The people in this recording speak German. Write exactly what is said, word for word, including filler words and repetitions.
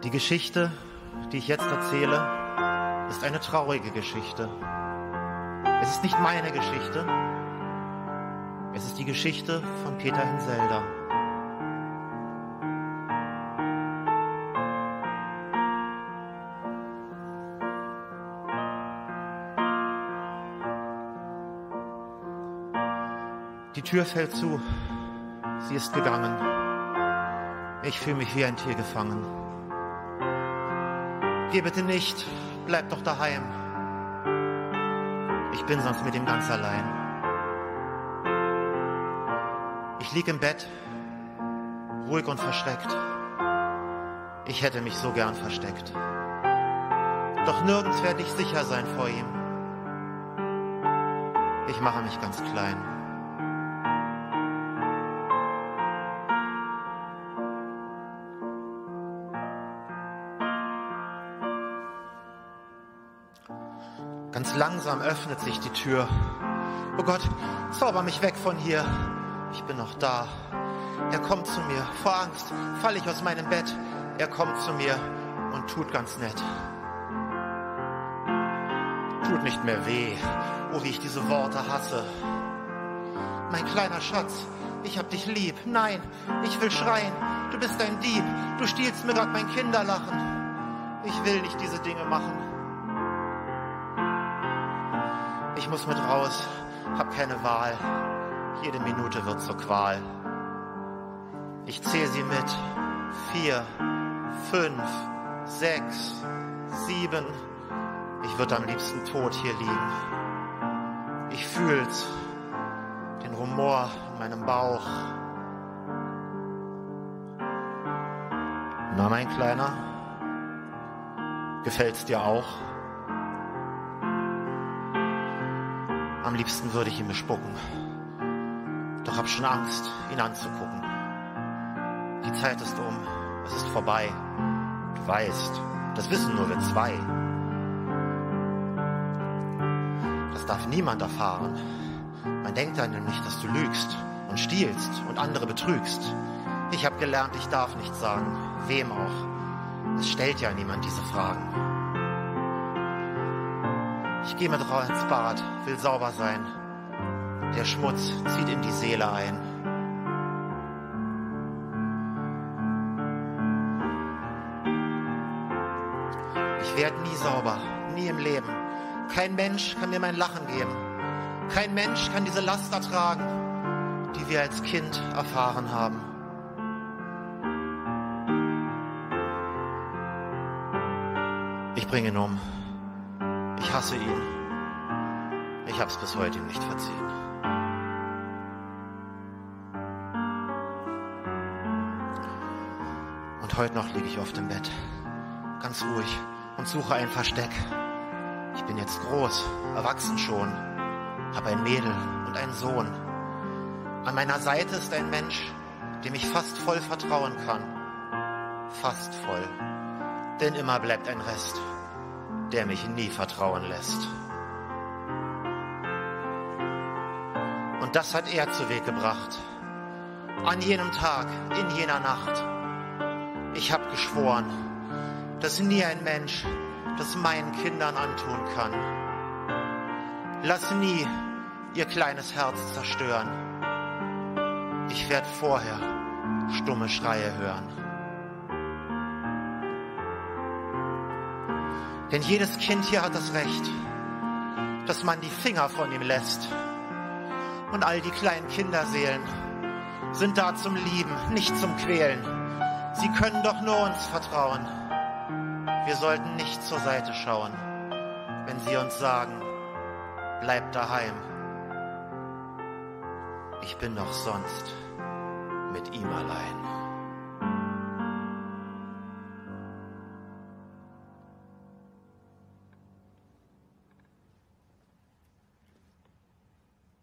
Die Geschichte, die ich jetzt erzähle, ist eine traurige Geschichte. Es ist nicht meine Geschichte. Es ist die Geschichte von Peter Hinselder. Die Tür fällt zu. Sie ist gegangen. Ich fühle mich wie ein Tier gefangen. Geh bitte nicht, bleib doch daheim. Ich bin sonst mit ihm ganz allein. Ich lieg im Bett, ruhig und verschreckt. Ich hätte mich so gern versteckt. Doch nirgends werde ich sicher sein vor ihm. Ich mache mich ganz klein. Ganz langsam öffnet sich die Tür. Oh Gott, zauber mich weg von hier. Ich bin noch da. Er kommt zu mir. Vor Angst falle ich aus meinem Bett. Er kommt zu mir und tut ganz nett. Tut nicht mehr weh. Oh, wie ich diese Worte hasse. Mein kleiner Schatz, ich hab dich lieb. Nein, ich will schreien. Du bist ein Dieb. Du stiehlst mir grad mein Kinderlachen. Ich will nicht diese Dinge machen. Ich muss mit raus, hab keine Wahl. Jede Minute wird zur Qual. Ich zähl sie mit. Vier, fünf, sechs, sieben. Ich würd am liebsten tot hier liegen. Ich fühl's, den Rumor in meinem Bauch. Na, mein Kleiner, gefällt's dir auch? Am liebsten würde ich ihn bespucken. Doch hab schon Angst, ihn anzugucken. Die Zeit ist um, es ist vorbei. Du weißt, das wissen nur wir zwei. Das darf niemand erfahren. Man denkt dann nämlich, dass du lügst und stiehlst und andere betrügst. Ich hab gelernt, ich darf nichts sagen. Wem auch. Es stellt ja niemand diese Fragen. Ich gehe mit Rau ins Bad, will sauber sein. Der Schmutz zieht in die Seele ein. Ich werde nie sauber, nie im Leben. Kein Mensch kann mir mein Lachen geben. Kein Mensch kann diese Last ertragen, die wir als Kind erfahren haben. Ich bringe ihn um. Ich hasse ihn. Ich hab's bis heute ihm nicht verziehen. Und heute noch liege ich auf dem Bett, ganz ruhig und suche ein Versteck. Ich bin jetzt groß, erwachsen schon, hab ein Mädel und einen Sohn. An meiner Seite ist ein Mensch, dem ich fast voll vertrauen kann. Fast voll. Denn immer bleibt ein Rest, der mich nie vertrauen lässt. Und das hat er zu Weg gebracht. An jenem Tag, in jener Nacht. Ich hab geschworen, dass nie ein Mensch das meinen Kindern antun kann. Lass nie ihr kleines Herz zerstören. Ich werd vorher stumme Schreie hören. Denn jedes Kind hier hat das Recht, dass man die Finger von ihm lässt. Und all die kleinen Kinderseelen sind da zum Lieben, nicht zum Quälen. Sie können doch nur uns vertrauen. Wir sollten nicht zur Seite schauen, wenn sie uns sagen, bleib daheim. Ich bin doch sonst mit ihm allein.